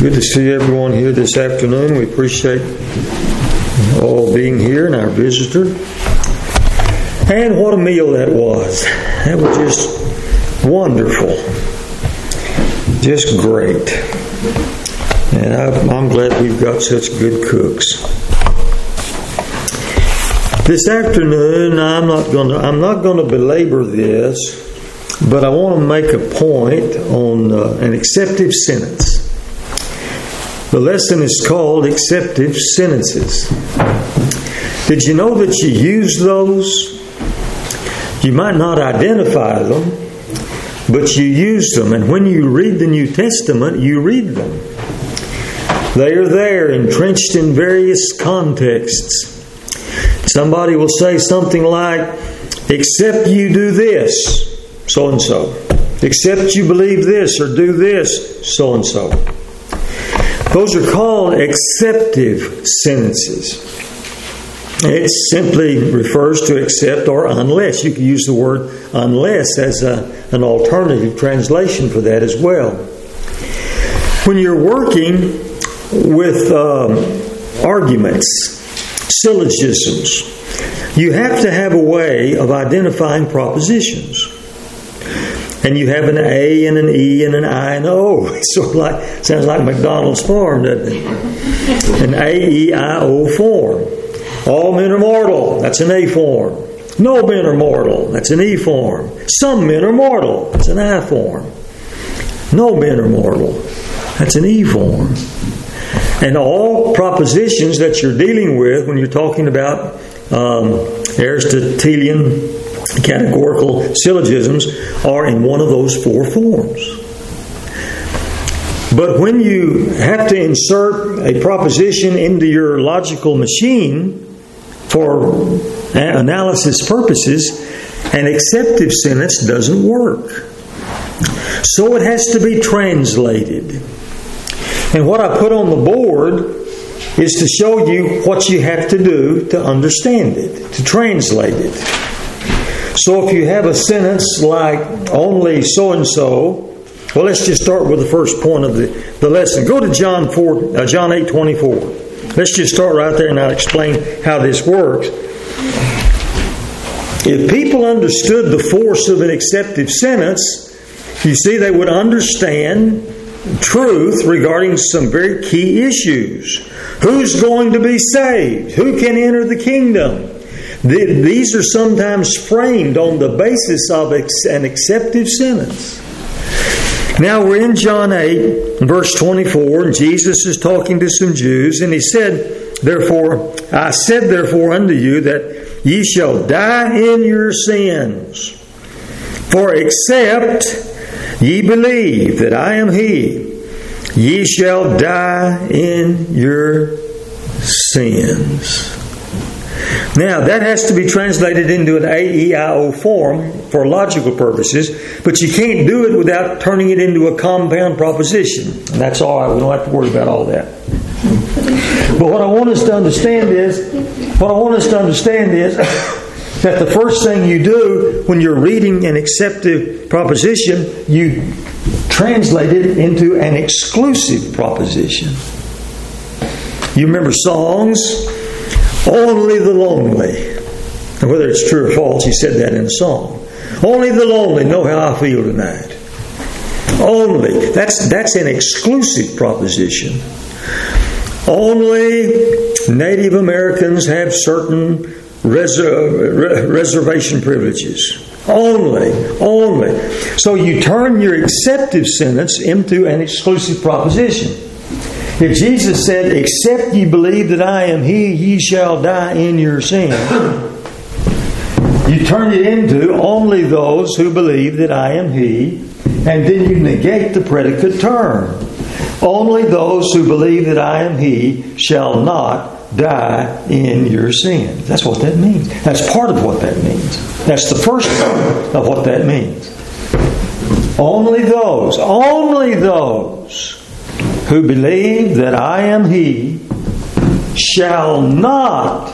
Good to see everyone here this afternoon. We appreciate all being here and our visitor. And what a meal that was. That was just wonderful. Just great. And I'm glad we've got such good cooks. This afternoon, I'm not going to belabor this, but I want to make a point on an acceptive sentence. The lesson is called Acceptive Sentences. Did you know that you use those? You might not identify them, but you use them. And when you read the New Testament, you read them. They are there, entrenched in various contexts. Somebody will say something like, except you do this, so-and-so. Except you believe this or do this, so-and-so. Those are called acceptive sentences. It simply refers to except or unless. You can use the word unless as an alternative translation for that as well. When you're working with arguments, syllogisms, you have to have a way of identifying propositions. And you have an A and an E and an I and an O. It's sort of sounds like McDonald's form, doesn't it? An A-E-I-O form. All men are mortal. That's an A form. No men are mortal. That's an E form. Some men are mortal. That's an I form. No men are mortal. That's an E form. And all propositions that you're dealing with when you're talking about Aristotelian categorical syllogisms are in one of those four forms. But when you have to insert a proposition into your logical machine for analysis purposes, an acceptive sentence doesn't work. So it has to be translated. And what I put on the board is to show you what you have to do to understand it, to translate it. So if you have a sentence like only so-and-so, well, let's just start with the first point of the lesson. Go to John 8:24. Let's just start right there and I'll explain how this works. If people understood the force of an acceptive sentence, you see, they would understand truth regarding some very key issues. Who's going to be saved? Who can enter the kingdom? These are sometimes framed on the basis of an acceptive sentence. Now we're in John 8, verse 24, and Jesus is talking to some Jews, and he said, I said therefore unto you that ye shall die in your sins. For except ye believe that I am He, ye shall die in your sins. Now, that has to be translated into an A-E-I-O form for logical purposes, but you can't do it without turning it into a compound proposition. And that's all right. We don't have to worry about all that. But what I want us to understand is that the first thing you do when you're reading an acceptive proposition, you translate it into an exclusive proposition. You remember songs? Only the lonely. And whether it's true or false, he said that in a song. Only the lonely know how I feel tonight. Only. That's an exclusive proposition. Only Native Americans have certain reservation privileges. Only. So you turn your acceptive sentence into an exclusive proposition. If Jesus said, except ye believe that I am He, ye shall die in your sin, you turn it into only those who believe that I am He, and then you negate the predicate term. Only those who believe that I am He shall not die in your sin. That's what that means. That's part of what that means. That's the first part of what that means. Only those who believe that I am He shall not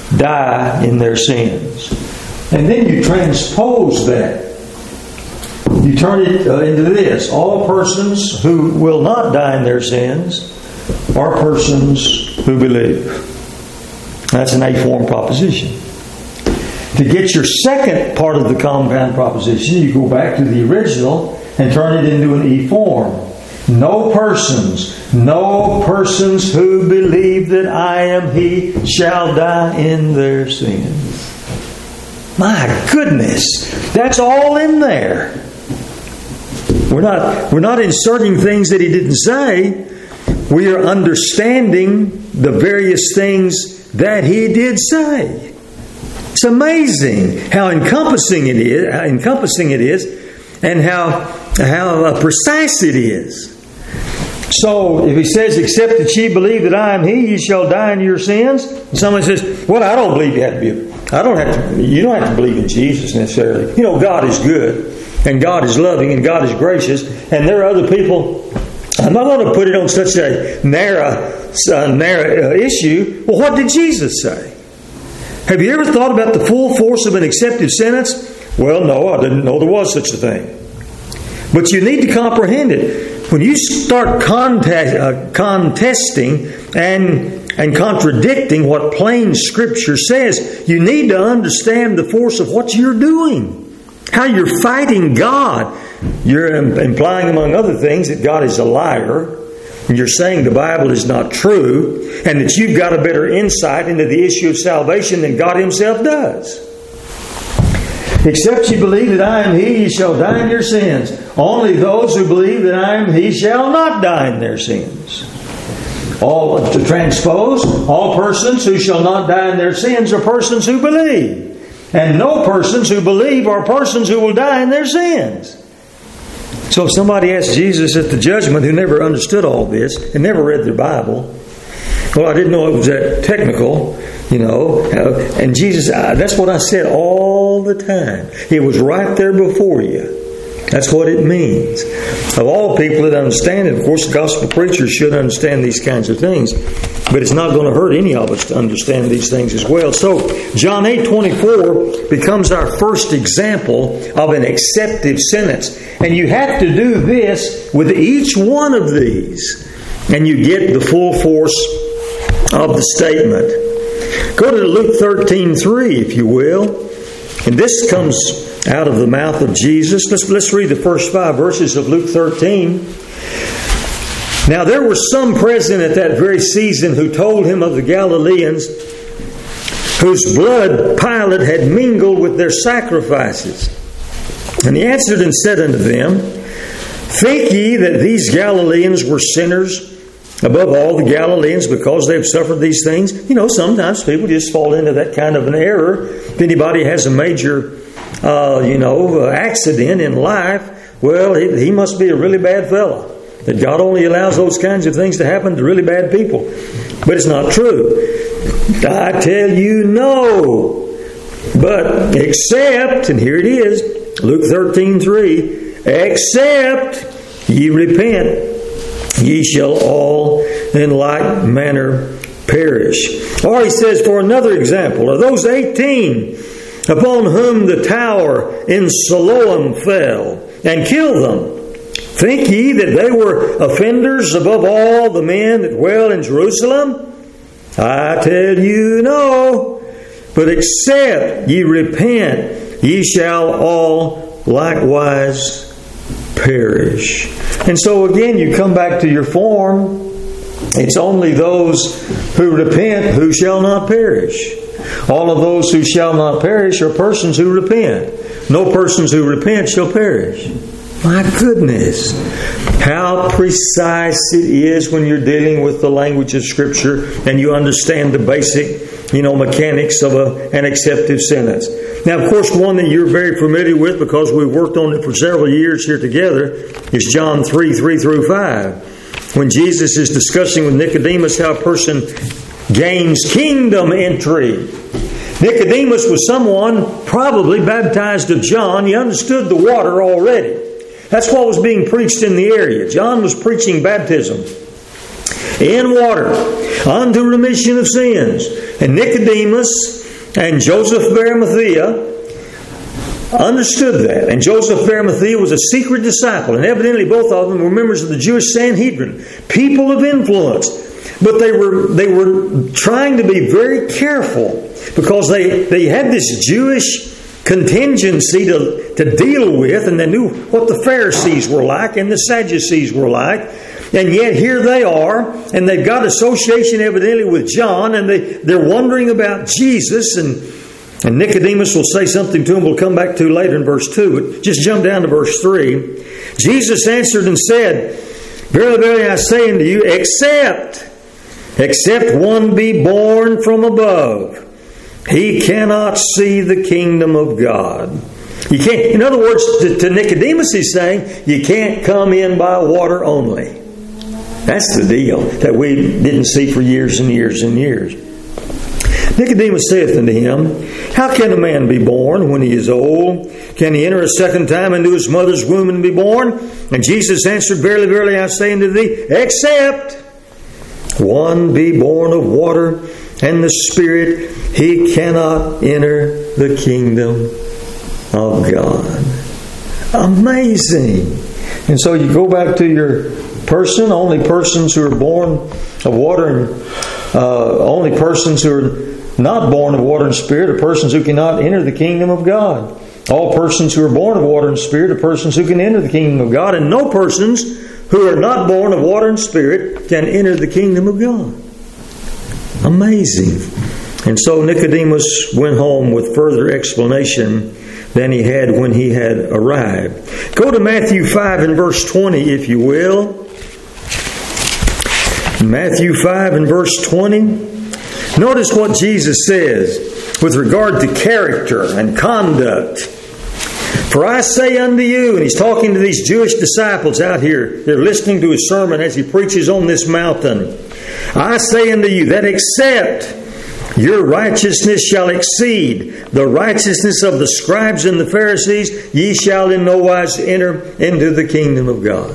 die in their sins. And then you transpose that you turn it into this. All persons who will not die in their sins are persons who believe. That's an A-form proposition. To get your second part of the compound proposition, you go back to the original and turn it into an E-form. No persons who believe that I am He shall die in their sins. My goodness, that's all in there. We're not inserting things that He didn't say. We are understanding the various things that He did say. It's amazing how encompassing it is, and how precise it is. So, if He says, "Except that ye believe that I am He, ye shall die in your sins," and someone says, "Well, I don't believe you have to be. You don't have to believe in Jesus necessarily. You know, God is good, and God is loving, and God is gracious, and there are other people." I'm not going to put it on such a narrow issue. Well, what did Jesus say? Have you ever thought about the full force of an accepted sentence? Well, no, I didn't know there was such a thing. But you need to comprehend it. When you start contesting and contradicting what plain Scripture says, you need to understand the force of what you're doing. How you're fighting God. You're implying, among other things, that God is a liar. And you're saying the Bible is not true. And that you've got a better insight into the issue of salvation than God Himself does. "Except ye believe that I am He, ye shall die in your sins. Only those who believe that I am He shall not die in their sins." All to transpose, all persons who shall not die in their sins are persons who believe. And no persons who believe are persons who will die in their sins. So if somebody asked Jesus at the judgment, who never understood all this and never read their Bible, "Well, I didn't know it was that technical, and Jesus, that's what I said all the time. It was right there before you. That's what it means. Of all people that understand it, of course, gospel preachers should understand these kinds of things. But it's not going to hurt any of us to understand these things as well. So, John 8:24 becomes our first example of an acceptive sentence. And you have to do this with each one of these. And you get the full force of the statement. Go to Luke 13:3, if you will. And this comes out of the mouth of Jesus. Let's read the first 5 verses of Luke 13. "Now there were some present at that very season who told him of the Galileans, whose blood Pilate had mingled with their sacrifices. And he answered and said unto them, Think ye that these Galileans were sinners above all the Galileans because they've suffered these things?" Sometimes people just fall into that kind of an error. If anybody has a major accident in life, well, he must be a really bad fella. That God only allows those kinds of things to happen to really bad people. But it's not true. I tell you, no. But except, and here it is, Luke 13:3, "Except ye repent, ye shall all in like manner perish." Or he says, for another example, "Are those 18 upon whom the tower in Siloam fell and killed them? Think ye that they were offenders above all the men that dwell in Jerusalem? I tell you, no. But except ye repent, ye shall all likewise perish." And so again, you come back to your form. It's only those who repent who shall not perish. All of those who shall not perish are persons who repent. No persons who repent shall perish. My goodness, how precise it is when you're dealing with the language of Scripture and you understand the basic, mechanics of an acceptive sentence. Now, of course, one that you're very familiar with because we've worked on it for several years here together is John 3:3-5. When Jesus is discussing with Nicodemus how a person gains kingdom entry. Nicodemus was someone probably baptized of John. He understood the water already. That's what was being preached in the area. John was preaching baptism in water unto remission of sins. And Nicodemus and Joseph of Arimathea understood that. And Joseph of Arimathea was a secret disciple, and evidently both of them were members of the Jewish Sanhedrin, people of influence. But they were trying to be very careful because they had this Jewish contingency to deal with, and they knew what the Pharisees were like and the Sadducees were like. And yet here they are, and they've got association evidently with John, and they're wondering about Jesus, and Nicodemus will say something to him we'll come back to later in verse 2. But just jump down to verse 3. Jesus answered and said, Verily, verily, I say unto you, except one be born from above, he cannot see the kingdom of God. You can't. In other words, to Nicodemus he's saying, you can't come in by water only. That's the deal that we didn't see for years and years and years. Nicodemus saith unto him, How can a man be born when he is old? Can he enter a second time into his mother's womb and be born? And Jesus answered, Verily, verily, I say unto thee, except one be born of water and the Spirit, he cannot enter the kingdom of God. Amazing. And so you go back to your person, only persons who are born of water and only persons who are not born of water and Spirit are persons who cannot enter the kingdom of God. All persons who are born of water and Spirit are persons who can enter the kingdom of God, and no persons who are not born of water and Spirit can enter the kingdom of God. Amazing. And so Nicodemus went home with further explanation than he had when he had arrived. Go to Matthew 5 and verse 20, if you will. Matthew 5 and verse 20. Notice what Jesus says with regard to character and conduct. For I say unto you, and he's talking to these Jewish disciples out here, they're listening to his sermon as he preaches on this mountain. I say unto you that except your righteousness shall exceed the righteousness of the scribes and the Pharisees, ye shall in no wise enter into the kingdom of God.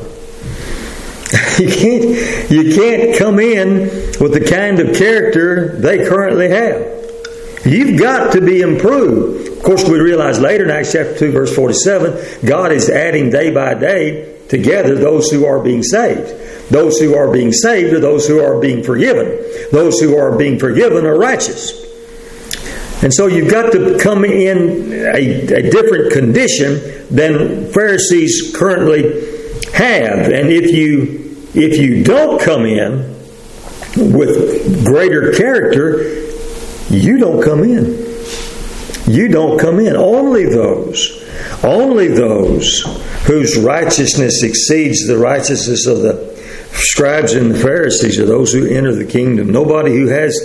You can't come in with the kind of character they currently have. You've got to be improved. Of course, we realize later in Acts chapter 2, verse 47, God is adding day by day together those who are being saved. Those who are being saved are those who are being forgiven. Those who are being forgiven are righteous. And so you've got to come in a different condition than Pharisees currently have. And if you don't come in with greater character, you don't come in. You don't come in. Only those whose righteousness exceeds the righteousness of the scribes and the Pharisees are those who enter the kingdom. Nobody who has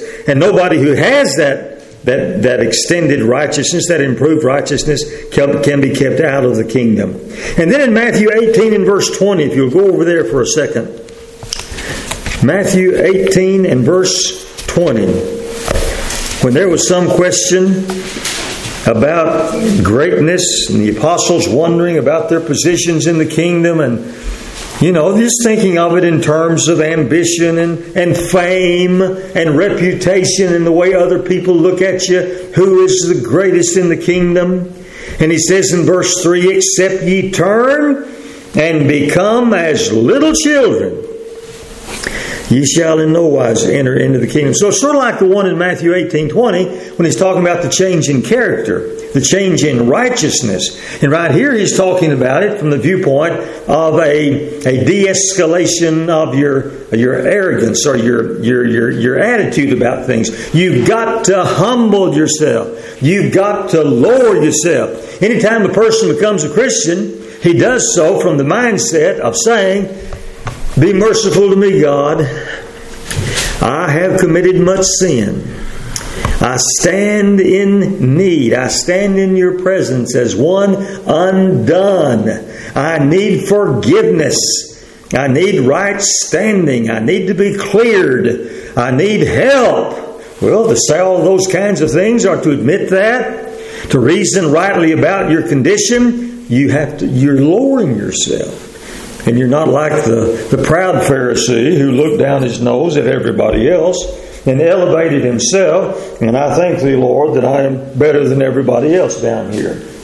that extended righteousness, that improved righteousness, can be kept out of the kingdom. And then in Matthew 18 and verse 20, if you'll go over there for a second. Matthew 18 and verse 20. When there was some question about greatness and the apostles wondering about their positions in the kingdom, and just thinking of it in terms of ambition and fame and reputation and the way other people look at you, who is the greatest in the kingdom. And he says in verse 3, except ye turn and become as little children, ye shall in no wise enter into the kingdom. So it's sort of like the one in Matthew 18:20 when he's talking about the change in character, the change in righteousness. And right here he's talking about it from the viewpoint of a de-escalation of your arrogance or your attitude about things. You've got to humble yourself. You've got to lower yourself. Anytime a person becomes a Christian, he does so from the mindset of saying, be merciful to me, God. I have committed much sin. I stand in need. I stand in your presence as one undone. I need forgiveness. I need right standing. I need to be cleared. I need help. Well, to say all those kinds of things or to admit that, to reason rightly about your condition, you're lowering yourself. And you're not like the proud Pharisee who looked down his nose at everybody else and elevated himself. And I thank thee, Lord, that I am better than everybody else down here.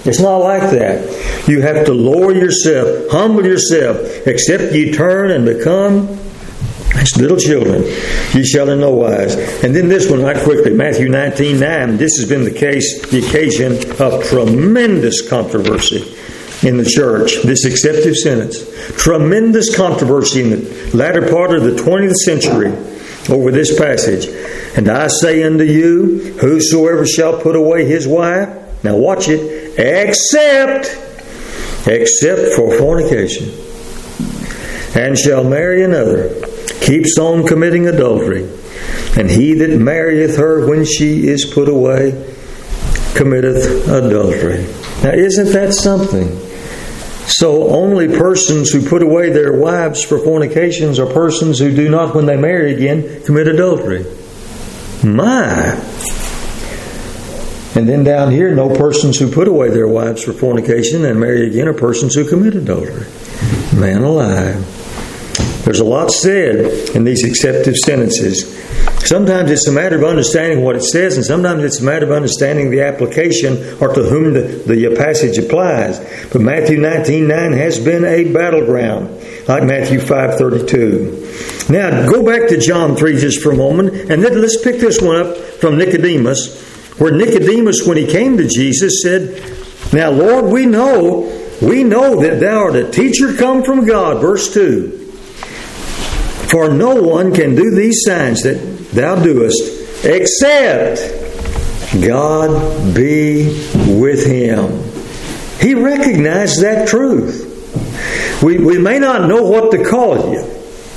It's not like that. You have to lower yourself, humble yourself, except ye turn and become as little children. Ye shall in no wise. And then this one right quickly, Matthew 19:9. This has been the occasion of tremendous controversy in the church, this acceptive sentence. Tremendous controversy in the latter part of the 20th century over this passage. And I say unto you, whosoever shall put away his wife, now watch it, except for fornication, and shall marry another, keeps on committing adultery. And he that marrieth her when she is put away committeth adultery. Now isn't that something? So only persons who put away their wives for fornications are persons who do not, when they marry again, commit adultery. My! And then down here, no persons who put away their wives for fornication and marry again are persons who commit adultery. Man alive. There's a lot said in these acceptive sentences. Sometimes it's a matter of understanding what it says, and sometimes it's a matter of understanding the application or to whom the passage applies. But Matthew 19:9 has been a battleground, like Matthew 5:32. Now, go back to John 3 just for a moment, and then let's pick this one up from Nicodemus, where Nicodemus, when he came to Jesus, said, "Now, Lord, we know that thou art a teacher come from God." Verse 2. "For no one can do these signs that thou doest, except God be with him." He recognized that truth. We may not know what to call you.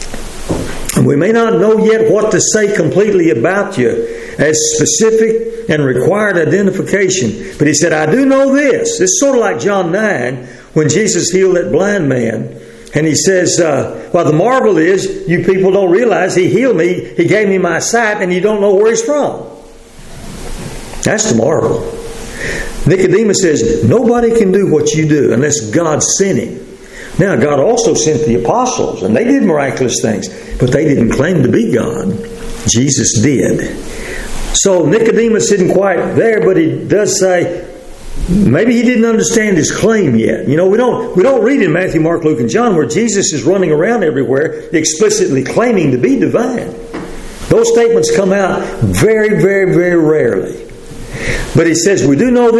We may not know yet what to say completely about you as specific and required identification. But he said, I do know this. It's sort of like John 9 when Jesus healed that blind man. And he says, well, the marvel is you people don't realize he healed me. He gave me my sight and you don't know where he's from. That's the marvel. Nicodemus says, nobody can do what you do unless God sent him. Now, God also sent the apostles, and they did miraculous things, but they didn't claim to be God. Jesus did. So Nicodemus isn't quite there, but he does say, maybe he didn't understand his claim yet. You know, we don't read in Matthew, Mark, Luke, and John where Jesus is running around everywhere explicitly claiming to be divine. Those statements come out very, very, very rarely. But he says, we do know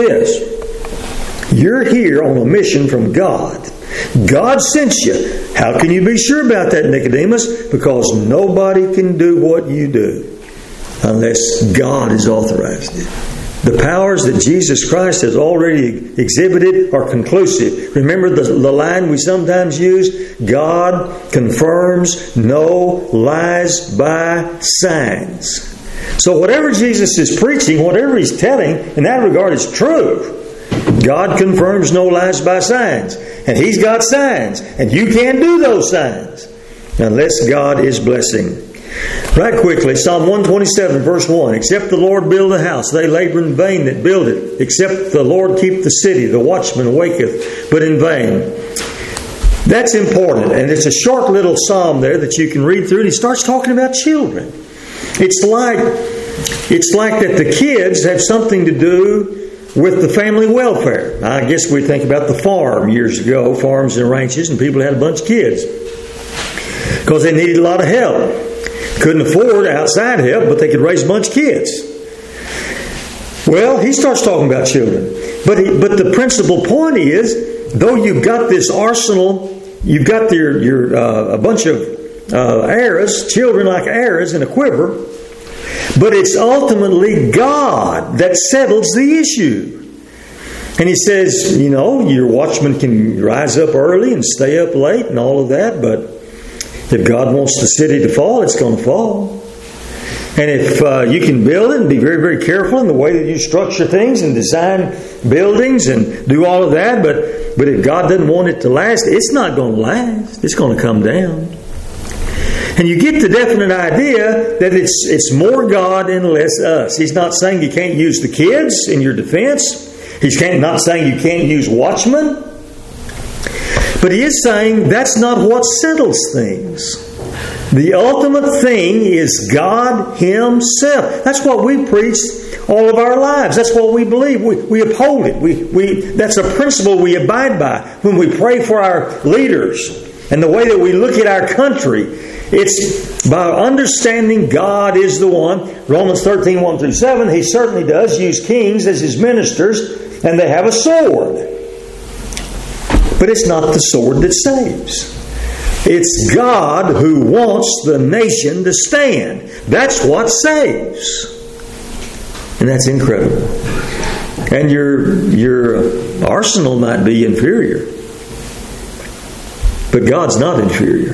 this. You're here on a mission from God. God sent you. How can you be sure about that, Nicodemus? Because nobody can do what you do unless God has authorized it. The powers that Jesus Christ has already exhibited are conclusive. Remember the line we sometimes use? God confirms no lies by signs. So whatever Jesus is preaching, whatever He's telling, in that regard is true. God confirms no lies by signs. And He's got signs. And you can't do those signs unless God is blessing. Right quickly, Psalm 127 verse 1. Except the Lord build a house, they labor in vain that build it. Except the Lord keep the city, the watchman waketh, but in vain. That's important. And it's a short little psalm there that you can read through. And he starts talking about children. It's like that the kids have something to do with the family welfare. I guess we think about the farm years ago, farms and ranches, and people had a bunch of kids because they needed a lot of help. Couldn't afford outside help, but they could raise a bunch of kids. Well, he starts talking about children. But the principal point is, though you've got this arsenal, you've got a bunch of arrows, children like arrows in a quiver, but it's ultimately God that settles the issue. And he says, you know, your watchman can rise up early and stay up late and all of that, but if God wants the city to fall, it's going to fall. And if you can build it and be very, very careful in the way that you structure things and design buildings and do all of that, but if God doesn't want it to last, it's not going to last. It's going to come down. And you get the definite idea that it's more God and less us. He's not saying you can't use the kids in your defense. He's not saying you can't use watchmen. But he is saying that's not what settles things. The ultimate thing is God Himself. That's what we preach all of our lives. That's what we believe. We uphold it. That's a principle we abide by when we pray for our leaders and the way that we look at our country. It's by understanding God is the one. Romans 13, 1 through 7, He certainly does use kings as His ministers, and they have a sword. But it's not the sword that saves. It's God who wants the nation to stand. That's what saves. And that's incredible. And your arsenal might be inferior. But God's not inferior.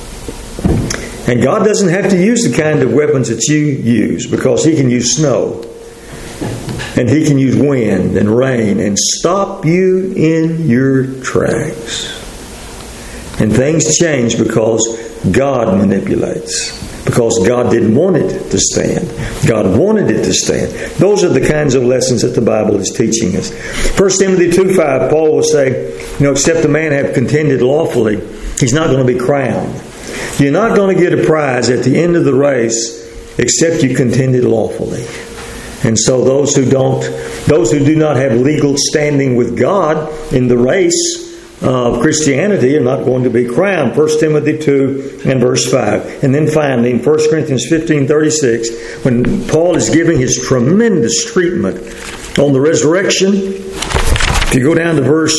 And God doesn't have to use the kind of weapons that you use, because He can use snow. And He can use wind and rain and stop you in your tracks. And things change because God manipulates. Because God didn't want it to stand. God wanted it to stand. Those are the kinds of lessons that the Bible is teaching us. 1 Timothy 2:5, Paul will say, except a man have contended lawfully, he's not going to be crowned. You're not going to get a prize at the end of the race except you contended lawfully. And so those who do not have legal standing with God in the race of Christianity are not going to be crowned. 1 Timothy 2 and verse 5. And then finally, in 1 Corinthians 15:36, when Paul is giving his tremendous treatment on the resurrection, if you go down to verse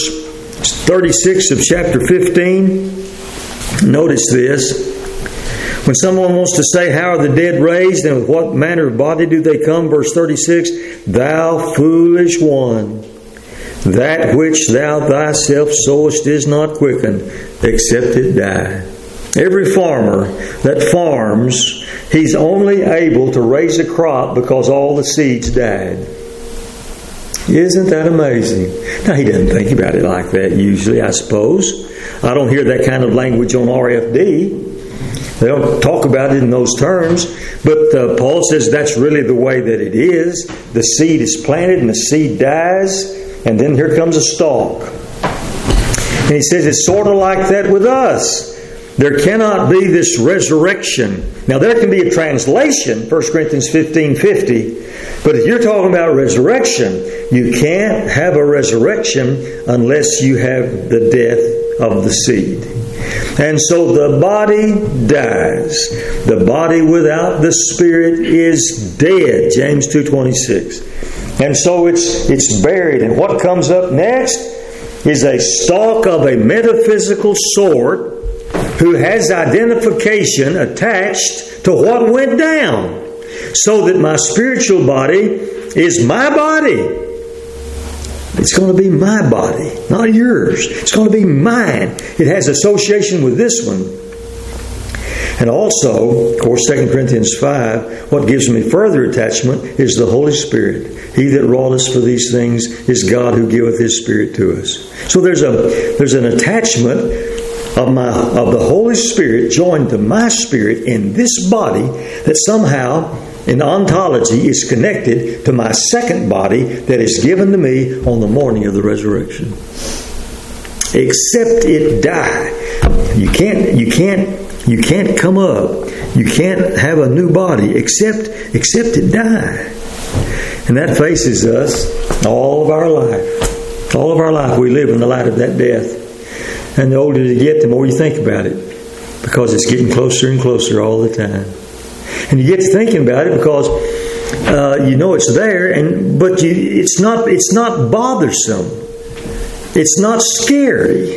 36 of chapter 15, notice this. When someone wants to say, how are the dead raised, and with what manner of body do they come? Verse 36, thou foolish one, that which thou thyself sowest is not quickened, except it die. Every farmer that farms, he's only able to raise a crop because all the seeds died. Isn't that amazing? Now, he doesn't think about it like that usually, I suppose. I don't hear that kind of language on RFD. They don't talk about it in those terms. But Paul says that's really the way that it is. The seed is planted and the seed dies, and then here comes a stalk. And he says it's sort of like that with us. There cannot be this resurrection. Now there can be a translation, 1 Corinthians 15:50. But if you're talking about resurrection, you can't have a resurrection unless you have the death of the seed. And so the body dies. The body without the Spirit is dead. James 2:26. And so it's buried. And what comes up next is a stalk of a metaphysical sort who has identification attached to what went down. So that my spiritual body is my body. It's going to be my body, not yours. It's going to be mine. It has association with this one. And also, of course, 2 Corinthians 5, what gives me further attachment is the Holy Spirit. He that wrought us for these things is God who giveth His Spirit to us. So there's an attachment of the Holy Spirit joined to my spirit in this body that somehow in ontology is connected to my second body that is given to me on the morning of the resurrection. Except it die. You can't come up. You can't have a new body except it die. And that faces us all of our life. All of our life we live in the light of that death. And the older you get, the more you think about it. Because it's getting closer and closer all the time. And you get to thinking about it because you know it's there, but it's not bothersome. It's not scary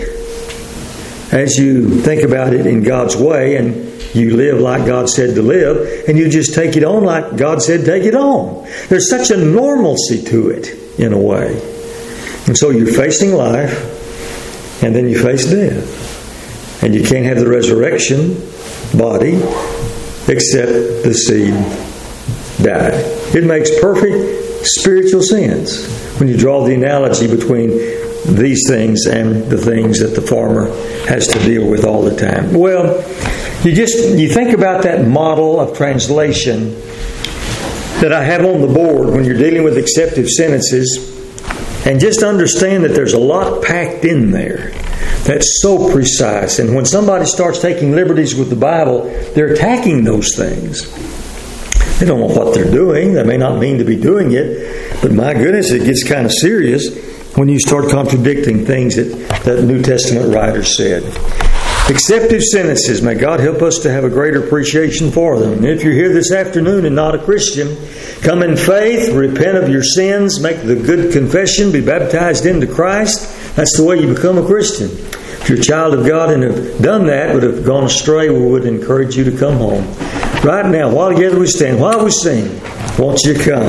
as you think about it in God's way, and you live like God said to live, and you just take it on like God said take it on. There's such a normalcy to it in a way. And so you're facing life, and then you face death. And you can't have the resurrection body except the seed died. It makes perfect spiritual sense when you draw the analogy between these things and the things that the farmer has to deal with all the time. Well, you think about that model of translation that I have on the board when you're dealing with acceptive sentences, and just understand that there's a lot packed in there. That's so precise. And when somebody starts taking liberties with the Bible, they're attacking those things. They don't know what they're doing. They may not mean to be doing it. But my goodness, it gets kind of serious when you start contradicting things that New Testament writers said. Acceptive sentences. May God help us to have a greater appreciation for them. And if you're here this afternoon and not a Christian, come in faith, repent of your sins, make the good confession, be baptized into Christ. That's the way you become a Christian. If you're a child of God and have done that, but have gone astray, we would encourage you to come home. Right now, while together we stand, while we sing, won't you come?